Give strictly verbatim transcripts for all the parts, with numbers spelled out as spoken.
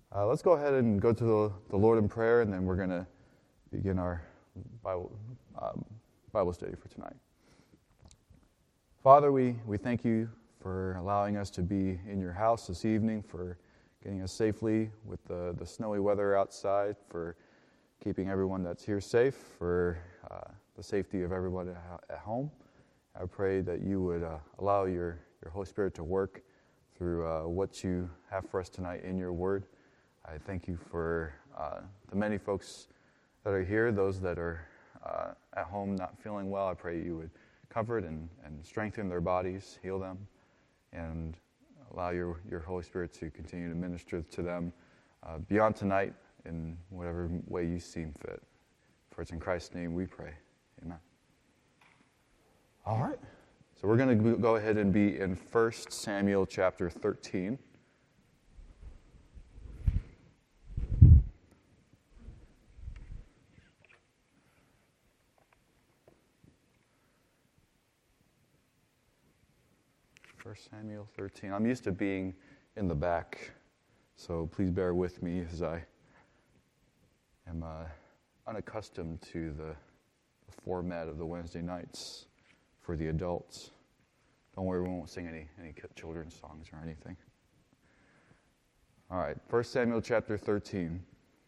Uh, let's go ahead and go to the, the Lord in prayer, and then we're going to begin our Bible, um, Bible study for tonight. Father, we, we thank you for allowing us to be in your house this evening, for getting us safely with the, the snowy weather outside, for keeping everyone that's here safe, for uh, the safety of everyone at, at home. I pray that you would uh, allow your, your Holy Spirit to work through uh, what you have for us tonight in your word. I thank you for uh, the many folks that are here, those that are uh, at home not feeling well. I pray you would comfort and, and strengthen their bodies, heal them, and allow your, your Holy Spirit to continue to minister to them uh, beyond tonight in whatever way you seem fit. For it's in Christ's name we pray. Amen. All right. So we're going to go ahead and be in First Samuel chapter thirteen. First Samuel thirteen. I'm used to being in the back, so please bear with me as I am uh, unaccustomed to the, the format of the Wednesday nights for the adults. Don't worry, we won't sing any, any children's songs or anything. All right, First Samuel chapter thirteen.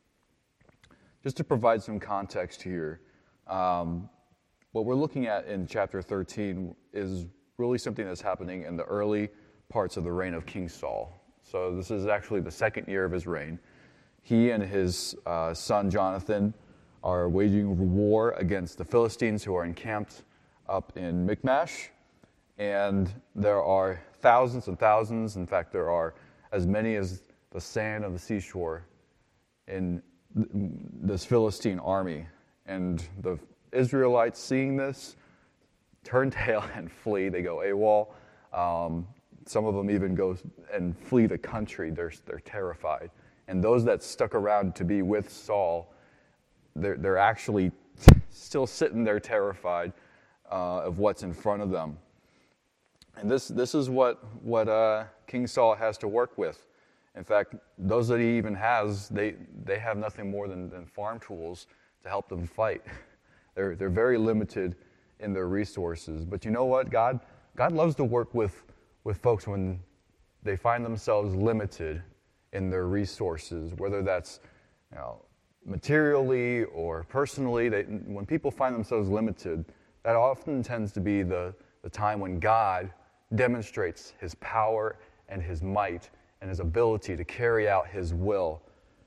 Just to provide some context here, um, what we're looking at in chapter thirteen is really something that's happening in the early parts of the reign of King Saul. So this is actually the second year of his reign. He and his uh, son Jonathan are waging war against the Philistines who are encamped up in Michmash. And there are thousands and thousands, in fact there are as many as the sand of the seashore in this Philistine army. And the Israelites, seeing this, turn tail and flee. They go AWOL. Um, some of them even go and flee the country. They're they're terrified. And those that stuck around to be with Saul, they're they're actually still sitting there terrified uh, of what's in front of them. And this this is what what uh, King Saul has to work with. In fact, those that he even has, they they have nothing more than, than farm tools to help them fight. They're they're very limited in their resources. But you know what? God God loves to work with, with folks when they find themselves limited in their resources, whether that's you know, materially or personally. They, when people find themselves limited, that often tends to be the, the time when God demonstrates his power and his might and his ability to carry out his will.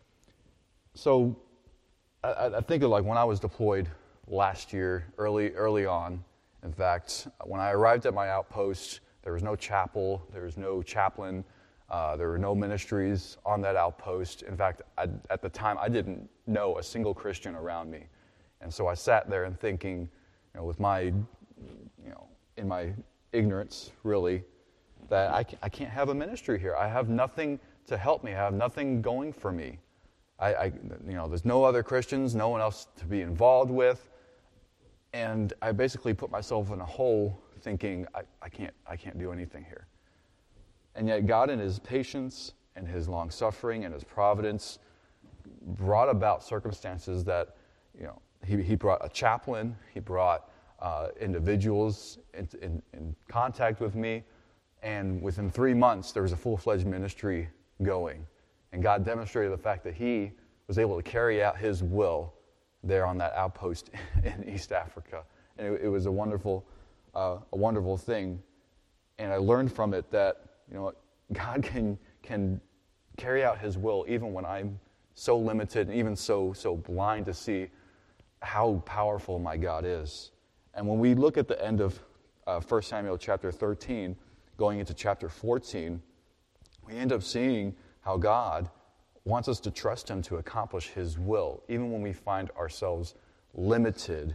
So I, I think of like when I was deployed last year, early early on. In fact, when I arrived at my outpost, there was no chapel, there was no chaplain, uh, there were no ministries on that outpost. In fact, I, at the time, I didn't know a single Christian around me. And so I sat there and thinking, you know, with my, you know, in my ignorance, really, that I, I can't have a ministry here. I have nothing to help me. I have nothing going for me. I, I you know, there's no other Christians, no one else to be involved with. And I basically put myself in a hole thinking, I, I can't I can't do anything here. And yet God in his patience and his long-suffering and his providence brought about circumstances that, you know, he, he brought a chaplain, he brought uh, individuals in, in, in contact with me, and within three months there was a full-fledged ministry going. And God demonstrated the fact that he was able to carry out his will there on that outpost in East Africa. And it, it was a wonderful, uh, a wonderful thing. And I learned from it that, you know, God can can carry out his will even when I'm so limited and even so so blind to see how powerful my God is. And when we look at the end of uh, First Samuel chapter thirteen, going into chapter fourteen, we end up seeing how God wants us to trust him to accomplish his will, even when we find ourselves limited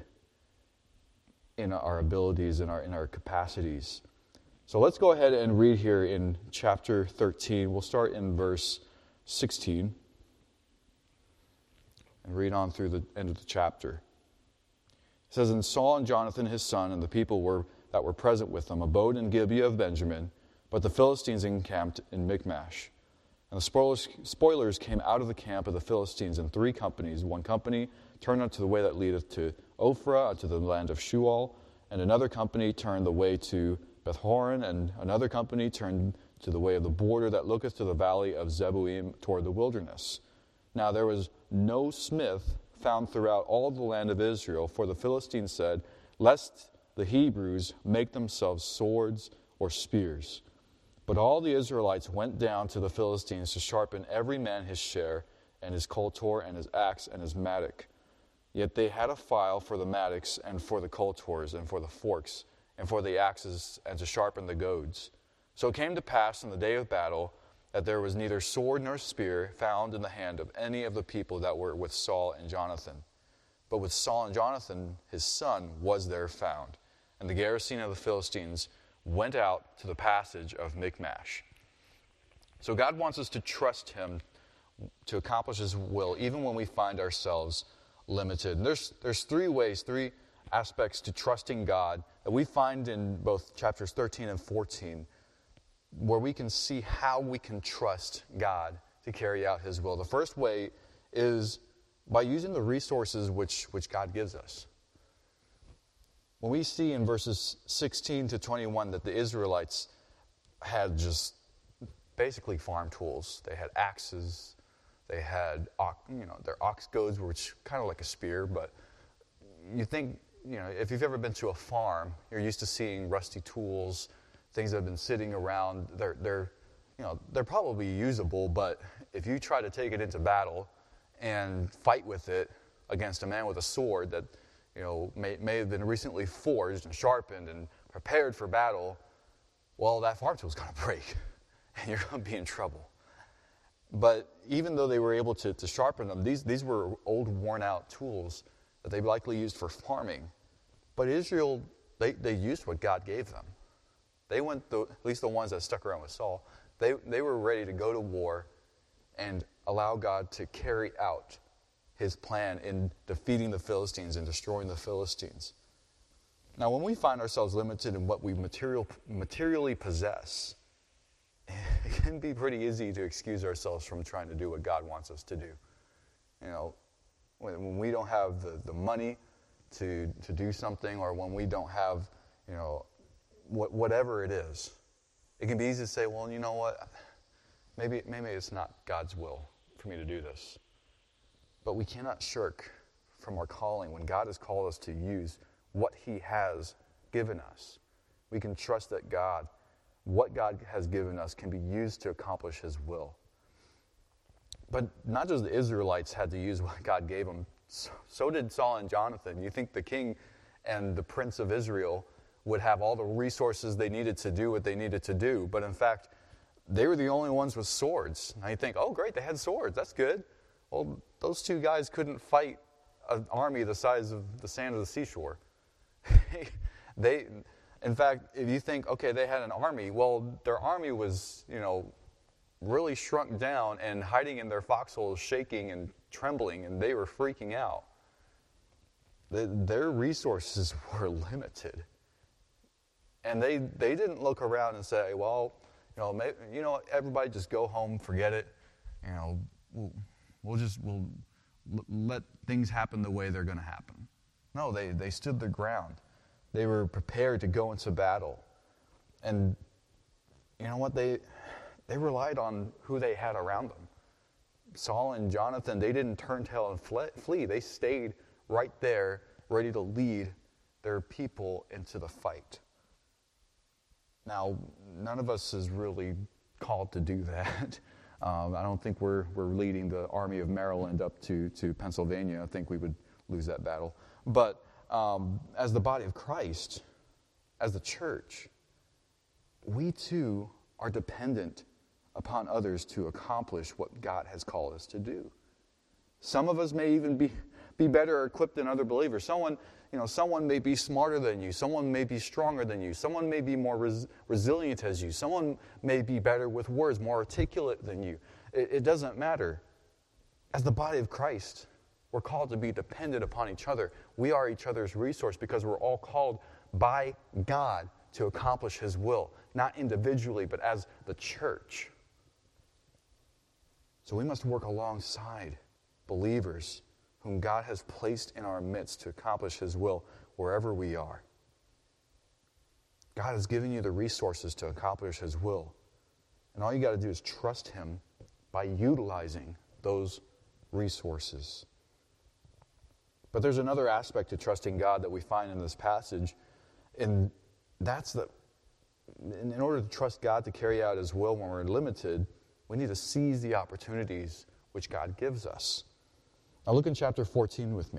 in our abilities and our in our capacities. So let's go ahead and read here in chapter thirteen. We'll start in verse sixteen and read on through the end of the chapter. It says, "And Saul and Jonathan his son and the people were that were present with them abode in Gibeah of Benjamin, but the Philistines encamped in Michmash. And the spoilers, spoilers came out of the camp of the Philistines in three companies. One company turned unto the way that leadeth to Ophrah, unto the land of Shual, and another company turned the way to Beth-horon, and another company turned to the way of the border that looketh to the valley of Zeboim toward the wilderness. Now there was no smith found throughout all the land of Israel, for the Philistines said, lest the Hebrews make themselves swords or spears. But all the Israelites went down to the Philistines to sharpen every man his share, and his coulter, and his axe, and his mattock. Yet they had a file for the mattocks, and for the coulters, and for the forks, and for the axes, and to sharpen the goads. So it came to pass in the day of battle that there was neither sword nor spear found in the hand of any of the people that were with Saul and Jonathan. But with Saul and Jonathan, his son, was there found. And the garrison of the Philistines went out to the passage of Michmash. So God wants us to trust him to accomplish his will, even when we find ourselves limited. And there's, there's three ways, three aspects to trusting God that we find in both chapters thirteen and fourteen, where we can see how we can trust God to carry out his will. The first way is by using the resources which, which God gives us. When we see in verses sixteen to twenty-one that the Israelites had just basically farm tools. They had axes, they had, you know, their ox goads, which kind of like a spear, but you think, you know, if you've ever been to a farm, you're used to seeing rusty tools, things that have been sitting around. They're, they're, you know, they're probably usable, but if you try to take it into battle and fight with it against a man with a sword that, you know, may, may have been recently forged and sharpened and prepared for battle, well, that farm tool's going to break, and you're going to be in trouble. But even though they were able to, to sharpen them, these, these were old, worn-out tools that they likely used for farming. But Israel, they, they used what God gave them. They went, the, at least the ones that stuck around with Saul, they, they were ready to go to war and allow God to carry out his plan in defeating the Philistines and destroying the Philistines. Now, when we find ourselves limited in what we material, materially possess, it can be pretty easy to excuse ourselves from trying to do what God wants us to do. You know, when, when we don't have the, the money to to do something, or when we don't have, you know, what, whatever it is, it can be easy to say, well, you know what, maybe maybe it's not God's will for me to do this. But we cannot shirk from our calling when God has called us to use what he has given us. We can trust that God, what God has given us, can be used to accomplish his will. But not just the Israelites had to use what God gave them, so, so did Saul and Jonathan. You think the king and the prince of Israel would have all the resources they needed to do what they needed to do, but in fact, they were the only ones with swords. Now you think, oh great, they had swords, that's good. Well, those two guys couldn't fight an army the size of the sand of the seashore. they, in fact, if you think, okay, they had an army, well, their army was, you know, really shrunk down and hiding in their foxholes, shaking and trembling, and they were freaking out. The, their resources were limited. And they, they didn't look around and say, well, you know, maybe, you know, everybody just go home, forget it. You know, we'll, we'll just we'll l- let things happen the way they're going to happen. No, they, they stood their ground. They were prepared to go into battle. And you know what? They they relied on who they had around them. Saul and Jonathan, they didn't turn tail and fle- flee. They stayed right there, ready to lead their people into the fight. Now, none of us is really called to do that. Um, I don't think we're we're leading the Army of Maryland up to, to Pennsylvania. I think we would lose that battle. But um, as the body of Christ, as the church, we too are dependent upon others to accomplish what God has called us to do. Some of us may even be, be better equipped than other believers. Someone, you know, someone may be smarter than you. Someone may be stronger than you. Someone may be more res- resilient as you. Someone may be better with words, more articulate than you. It, it doesn't matter. As the body of Christ, we're called to be dependent upon each other. We are each other's resource because we're all called by God to accomplish his will, not individually, but as the church. So we must work alongside believers whom God has placed in our midst to accomplish His will wherever we are. God has given you the resources to accomplish His will. And all you got to do is trust Him by utilizing those resources. But there's another aspect to trusting God that we find in this passage, and that's that in order to trust God to carry out His will when we're limited, we need to seize the opportunities which God gives us. Now look in chapter fourteen with me.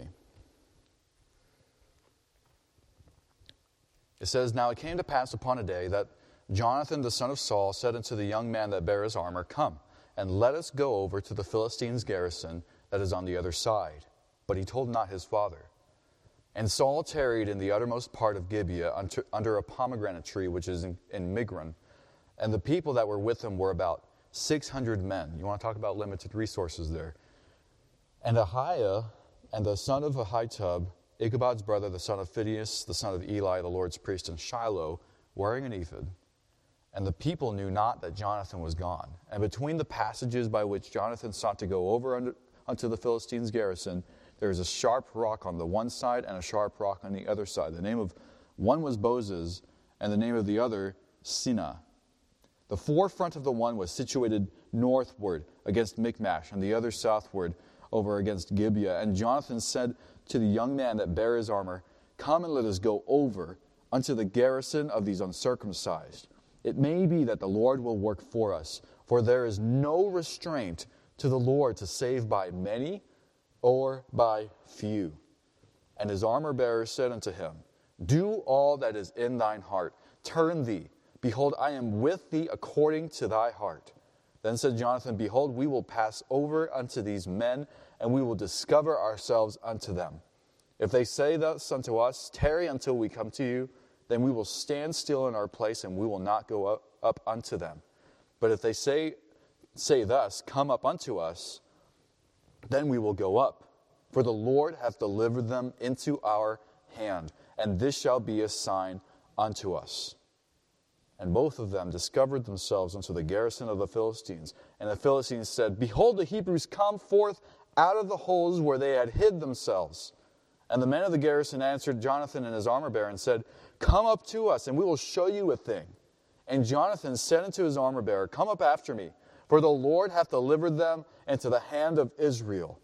It says, "Now it came to pass upon a day that Jonathan the son of Saul said unto the young man that bare his armor, Come, and let us go over to the Philistines' garrison that is on the other side. But he told not his father. And Saul tarried in the uttermost part of Gibeah under a pomegranate tree which is in, in Migron. And the people that were with him were about six hundred men." You want to talk about limited resources there. "And Ahiah and the son of Ahitub, Ichabod's brother, the son of Phinehas, the son of Eli, the Lord's priest in Shiloh, wearing an ephod. And the people knew not that Jonathan was gone. And between the passages by which Jonathan sought to go over unto, unto the Philistines' garrison, there is a sharp rock on the one side and a sharp rock on the other side. The name of one was Bozez, and the name of the other Sinah. The forefront of the one was situated northward against Michmash, and the other southward over against Gibeah. And Jonathan said to the young man that bare his armor, Come and let us go over unto the garrison of these uncircumcised. It may be that the Lord will work for us, for there is no restraint to the Lord to save by many or by few. And his armor-bearer said unto him, Do all that is in thine heart. Turn thee. Behold, I am with thee according to thy heart. Then said Jonathan, Behold, we will pass over unto these men, and we will discover ourselves unto them. If they say thus unto us, Tarry until we come to you, then we will stand still in our place, and we will not go up, up unto them. But if they say, say thus, Come up unto us, then we will go up. For the Lord hath delivered them into our hand, and this shall be a sign unto us. And both of them discovered themselves unto the garrison of the Philistines. And the Philistines said, Behold, the Hebrews come forth out of the holes where they had hid themselves. And the men of the garrison answered Jonathan and his armor-bearer and said, Come up to us, and we will show you a thing. And Jonathan said unto his armor-bearer, Come up after me, for the Lord hath delivered them into the hand of Israel.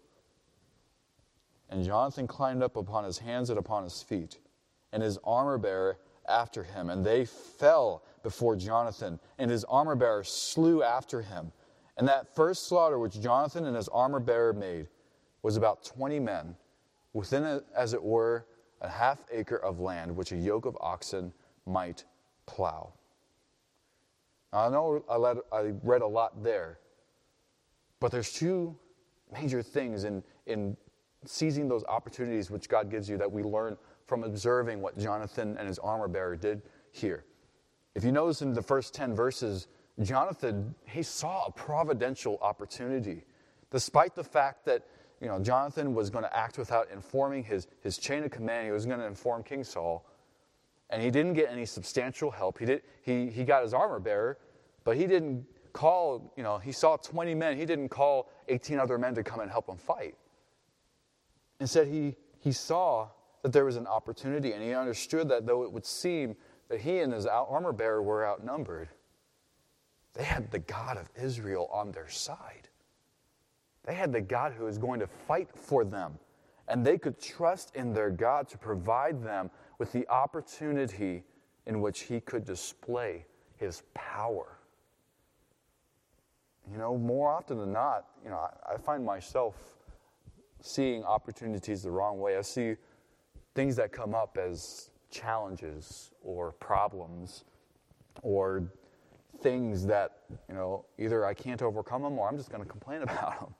And Jonathan climbed up upon his hands and upon his feet, and his armor-bearer after him. And they fell before Jonathan, and his armor-bearer slew after him. And that first slaughter which Jonathan and his armor-bearer made was about twenty men, within, it, as it were, a half acre of land, which a yoke of oxen might plow. Now, I know I, let, I read a lot there, but there's two major things in, in seizing those opportunities which God gives you that we learn from observing what Jonathan and his armor-bearer did here. If you notice in the first ten verses, Jonathan, he saw a providential opportunity. Despite the fact that, you know, Jonathan was going to act without informing his, his chain of command, he was going to inform King Saul, and he didn't get any substantial help. He did he he got his armor-bearer, but he didn't call, you know, he saw twenty men. He didn't call eighteen other men to come and help him fight. Instead, he he saw that there was an opportunity, and he understood that though it would seem that he and his armor-bearer were outnumbered, they had the God of Israel on their side. They had the God who was going to fight for them, and they could trust in their God to provide them with the opportunity in which he could display his power. You know, more often than not, you know, I, I find myself seeing opportunities the wrong way. I see things that come up as challenges or problems or things that, you know, either I can't overcome them or I'm just going to complain about them.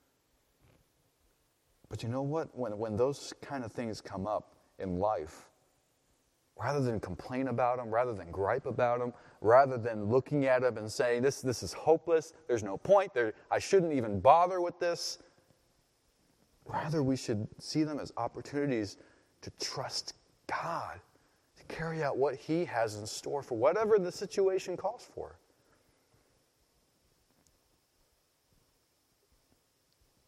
But you know what? When when those kind of things come up in life, rather than complain about them, rather than gripe about them, rather than looking at them and saying, this, this is hopeless, there's no point, there, I shouldn't even bother with this, rather we should see them as opportunities to trust God, to carry out what he has in store for whatever the situation calls for.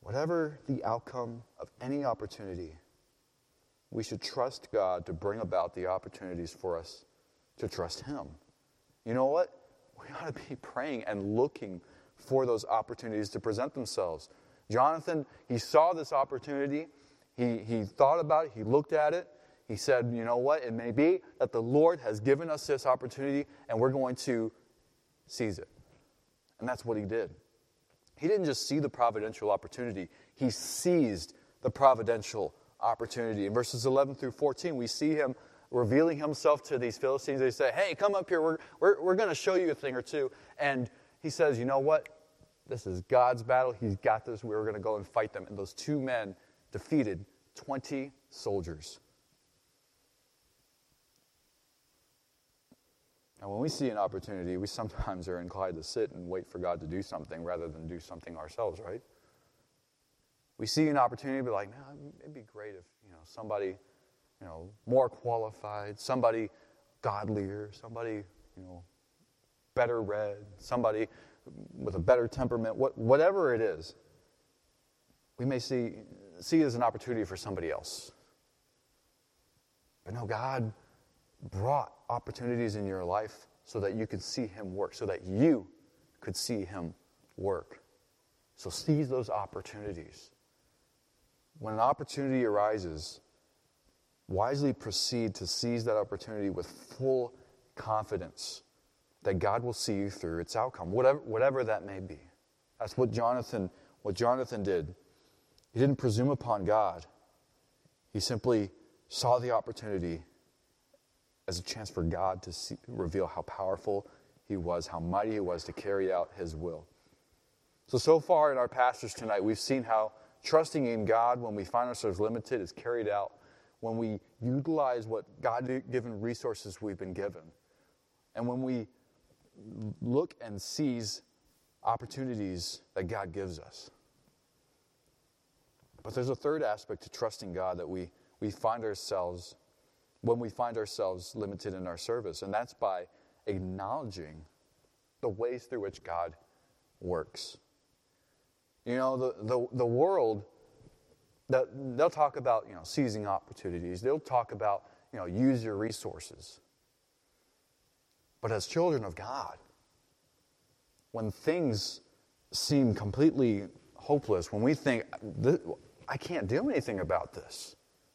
whatever the outcome of any opportunity, we should trust God to bring about the opportunities for us to trust Him. You know what? We ought to be praying and looking for those opportunities to present themselves. Jonathan, he saw this opportunity. He, he thought about it. He looked at it. He said, you know what? It may be that the Lord has given us this opportunity and we're going to seize it. And that's what he did. He didn't just see the providential opportunity. He seized the providential opportunity. In verses eleven through fourteen, we see him revealing himself to these Philistines. They say, hey, come up here. We're, we're, we're going to show you a thing or two. And he says, you know what? This is God's battle. He's got this. We're going to go and fight them. And those two men defeated twenty soldiers. Now, when we see an opportunity, we sometimes are inclined to sit and wait for God to do something rather than do something ourselves, right? We see an opportunity, be like, no, it'd be great if, you know, somebody, you know, more qualified, somebody godlier, somebody, you know, better read, somebody with a better temperament, what, whatever it is, we may see, see as an opportunity for somebody else. But no, God brought opportunities in your life so that you could see Him work, so that you could see Him work. So seize those opportunities. When an opportunity arises, wisely proceed to seize that opportunity with full confidence that God will see you through its outcome, whatever, whatever that may be. That's what Jonathan, what Jonathan did. He didn't presume upon God. He simply saw the opportunity as a chance for God to see, reveal how powerful He was, how mighty He was to carry out His will. So, so far in our passage tonight, we've seen how trusting in God when we find ourselves limited is carried out when we utilize what God-given resources we've been given. And when we look and seize opportunities that God gives us. But there's a third aspect to trusting God that we, we find ourselves when we find ourselves limited in our service, and that's by acknowledging the ways through which God works. You know, the the, the world, that they'll talk about, you know, seizing opportunities. They'll talk about, you know, use your resources. But as children of God, when things seem completely hopeless, when we think, I can't do anything about this,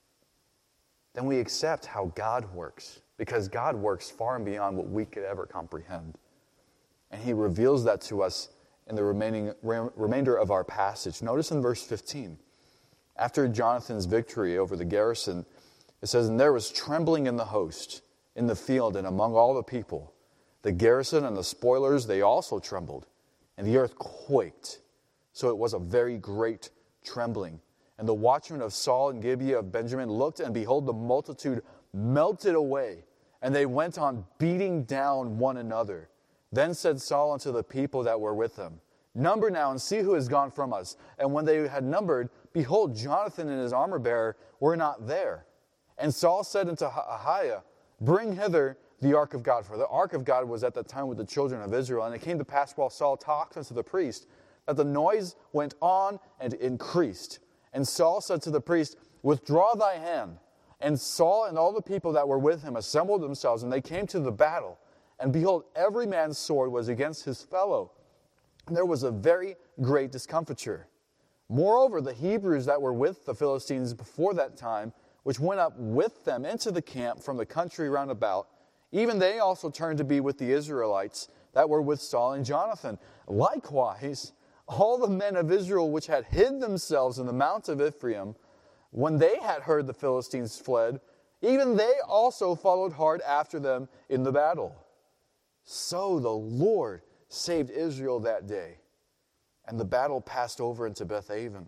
then we accept how God works, because God works far and beyond what we could ever comprehend. And He reveals that to us in the remaining re- remainder of our passage. Notice in verse fifteen, after Jonathan's victory over the garrison, it says, and there was trembling in the host, in the field, and among all the people. The garrison and the spoilers, they also trembled, and the earth quaked. So it was a very great trembling. And the watchmen of Saul and Gibeah of Benjamin looked, and behold, the multitude melted away, and they went on beating down one another. Then said Saul unto the people that were with him, number now, and see who is gone from us. And when they had numbered, behold, Jonathan and his armor-bearer were not there. And Saul said unto Ahiah, bring hither the ark of God. For the ark of God was at that time with the children of Israel. And it came to pass while Saul talked unto the priest, that the noise went on and increased. And Saul said to the priest, withdraw thy hand. And Saul and all the people that were with him assembled themselves, and they came to the battle. And behold, every man's sword was against his fellow. And there was a very great discomfiture. Moreover, the Hebrews that were with the Philistines before that time, which went up with them into the camp from the country round about, even they also turned to be with the Israelites that were with Saul and Jonathan. Likewise, all the men of Israel which had hid themselves in the mount of Ephraim, when they had heard the Philistines fled, even they also followed hard after them in the battle. So the Lord saved Israel that day, and the battle passed over into Beth-aven.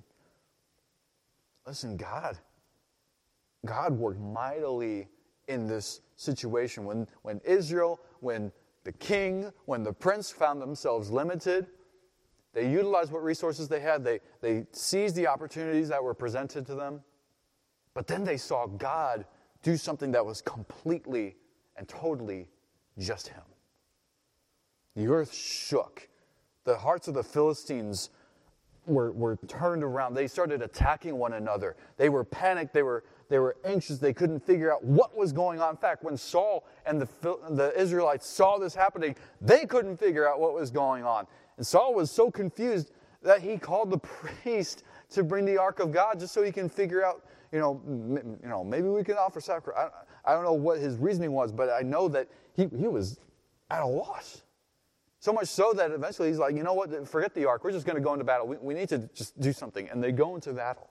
Listen, God, God worked mightily in this situation. When, when Israel, when the king, when the prince found themselves limited, they utilized what resources they had. They, they seized the opportunities that were presented to them. But then they saw God do something that was completely and totally just Him. The earth shook. The hearts of the Philistines were, were turned around. They started attacking one another. They were panicked. They were, they were anxious. They couldn't figure out what was going on. In fact, when Saul and the, the Israelites saw this happening, they couldn't figure out what was going on. And Saul was so confused that he called the priest to bring the ark of God just so he can figure out, you know, m- you know, maybe we can offer sacrifice. I, I don't know what his reasoning was, but I know that he, he was at a loss. So much so that eventually he's like, you know what, forget the ark. We're just going to go into battle. We, we need to just do something. And they go into battle.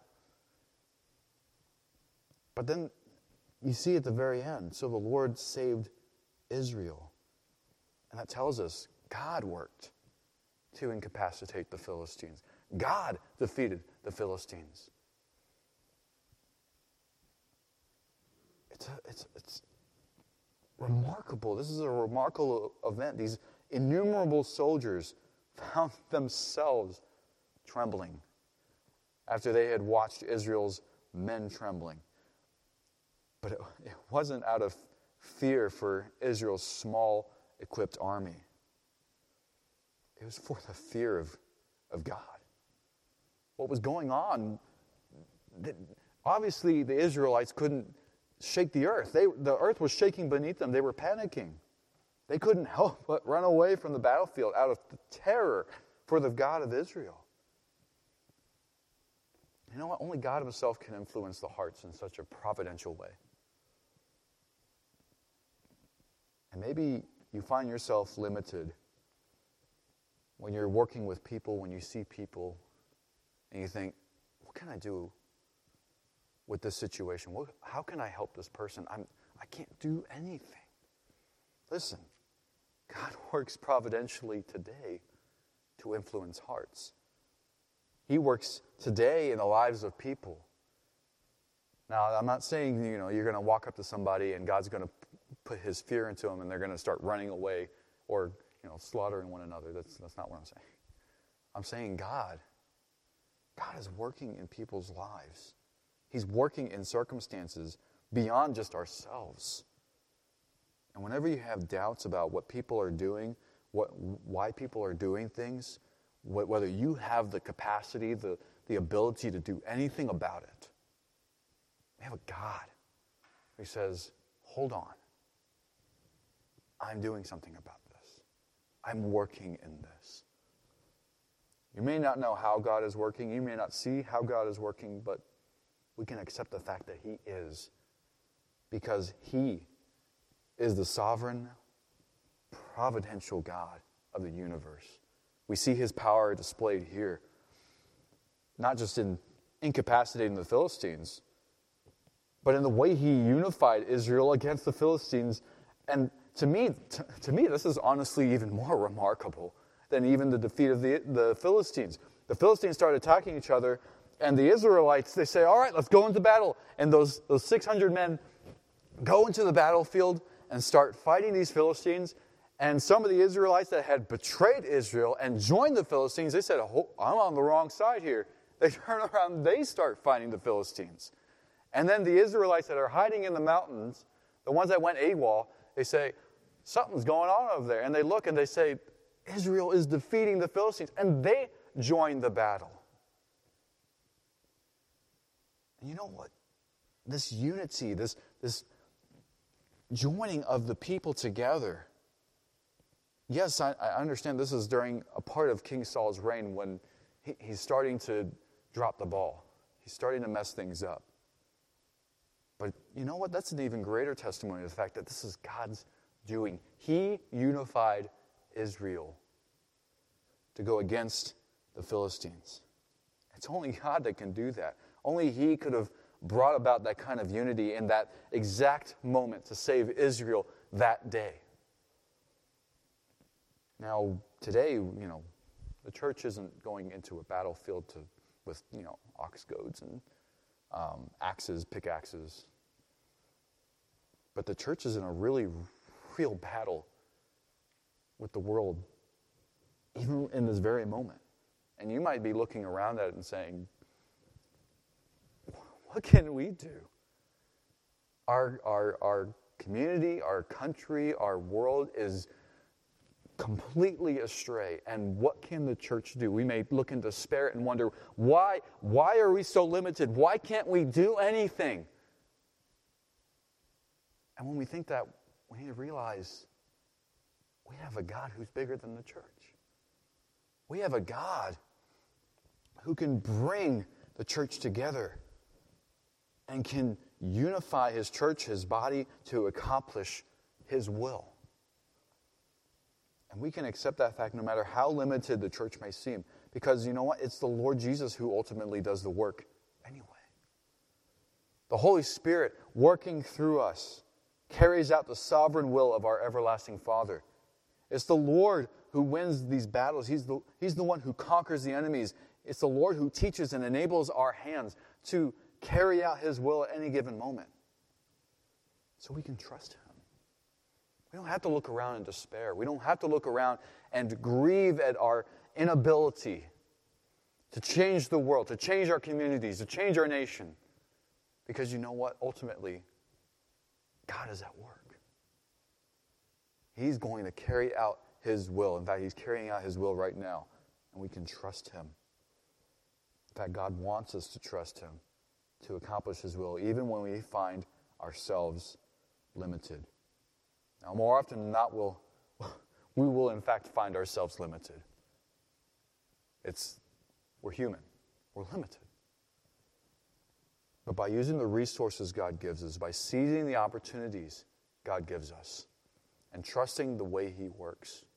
But then you see at the very end, so the Lord saved Israel. And that tells us God worked to incapacitate the Philistines. God defeated the Philistines. It's, a, it's, it's remarkable. This is a remarkable event. These innumerable soldiers found themselves trembling after they had watched Israel's men trembling. But it, it wasn't out of fear for Israel's small equipped army. It was for the fear of, of God. What was going on, obviously the Israelites couldn't shake the earth. They, the earth was shaking beneath them. They were panicking. They couldn't help but run away from the battlefield out of the terror for the God of Israel. You know what? Only God himself can influence the hearts in such a providential way. And maybe you find yourself limited when you're working with people, when you see people, and you think, what can I do with this situation? What, how can I help this person? I'm, I can't do anything. Listen, God works providentially today to influence hearts. He works today in the lives of people. Now, I'm not saying, you know, you're going to walk up to somebody and God's going to put his fear into them and they're going to start running away or, you know, slaughtering one another. That's, that's not what I'm saying. I'm saying God, God is working in people's lives. He's working in circumstances beyond just ourselves. And whenever you have doubts about what people are doing, what, why people are doing things, wh- whether you have the capacity, the, the ability to do anything about it, we have a God who says, hold on. I'm doing something about this. I'm working in this. You may not know how God is working. You may not see how God is working, but we can accept the fact that he is, because he is the sovereign, providential God of the universe. We see his power displayed here, not just in incapacitating the Philistines, but in the way he unified Israel against the Philistines. And to me, to, to me, this is honestly even more remarkable than even the defeat of the, the Philistines. The Philistines started attacking each other, and the Israelites, they say, all right, let's go into battle. And those, those six hundred men go into the battlefield and start fighting these Philistines. And some of the Israelites that had betrayed Israel and joined the Philistines, they said, oh, I'm on the wrong side here. They turn around, they start fighting the Philistines. And then the Israelites that are hiding in the mountains, the ones that went AWOL, they say, something's going on over there. And they look and they say, Israel is defeating the Philistines. And they join the battle. And you know what? This unity, this, this joining of the people together. Yes, I, I understand this is during a part of King Saul's reign when he, he's starting to drop the ball. He's starting to mess things up. But you know what? That's an even greater testimony of the fact that this is God's doing. He unified Israel to go against the Philistines. It's only God that can do that. Only he could have brought about that kind of unity in that exact moment to save Israel that day. Now, today, you know, the church isn't going into a battlefield to, with, you know, ox goads and um, axes, pickaxes. But the church is in a really real battle with the world, even in this very moment. And you might be looking around at it and saying, what can we do? Our, our, our community, our country, our world is completely astray. And what can the church do? We may look in despair and wonder, why, why are we so limited? Why can't we do anything? And when we think that, we need to realize we have a God who's bigger than the church. We have a God who can bring the church together and can unify his church, his body, to accomplish his will. And we can accept that fact no matter how limited the church may seem. Because you know what? It's the Lord Jesus who ultimately does the work anyway. The Holy Spirit working through us carries out the sovereign will of our everlasting Father. It's the Lord who wins these battles. He's the, he's the one who conquers the enemies. It's the Lord who teaches and enables our hands to carry out his will at any given moment. So we can trust him. We don't have to look around in despair. We don't have to look around and grieve at our inability to change the world, to change our communities, to change our nation. Because you know what? Ultimately, God is at work. He's going to carry out his will. In fact, he's carrying out his will right now. And we can trust him. In fact, God wants us to trust him to accomplish his will, even when we find ourselves limited. Now, more often than not, we'll, we will in fact find ourselves limited. It's, we're human. We're limited. But by using the resources God gives us, by seizing the opportunities God gives us, and trusting the way he works,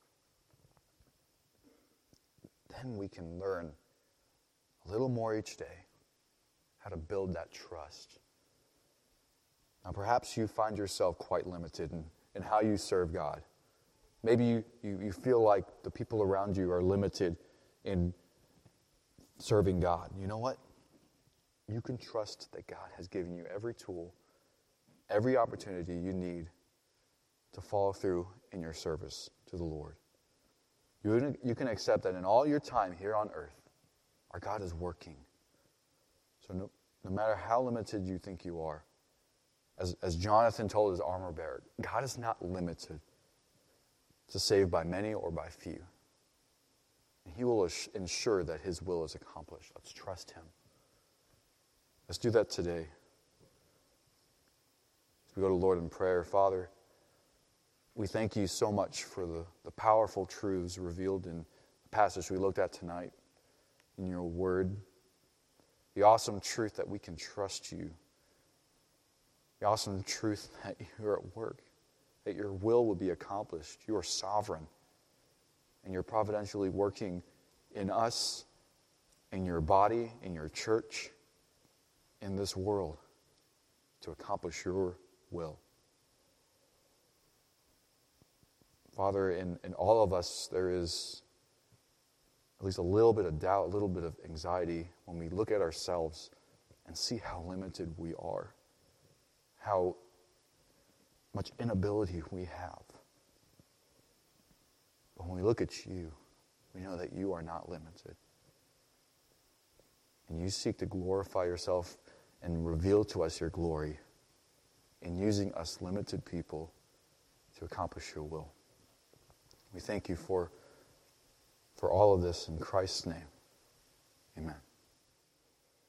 then we can learn a little more each day how to build that trust. Now, perhaps you find yourself quite limited in, in how you serve God. Maybe you, you, you feel like the people around you are limited in serving God. You know what? You can trust that God has given you every tool, every opportunity you need to follow through in your service to the Lord. You, you can accept that in all your time here on earth, our God is working. So no, no matter how limited you think you are, as, as Jonathan told his armor bearer, God is not limited to save by many or by few. And he will ensure that his will is accomplished. Let's trust him. Let's do that today. As we go to the Lord in prayer, Father, we thank you so much for the, the powerful truths revealed in the passage we looked at tonight, in your word. The awesome truth that we can trust you. The awesome truth that you're at work, that your will will be accomplished. You are sovereign, and you're providentially working in us, in your body, in your church, in this world to accomplish your will. Father, in, in all of us, there is at least a little bit of doubt, a little bit of anxiety when we look at ourselves and see how limited we are, how much inability we have. But when we look at you, we know that you are not limited. And you seek to glorify yourself and reveal to us your glory in using us limited people to accomplish your will. We thank you for, for all of this in Christ's name. Amen.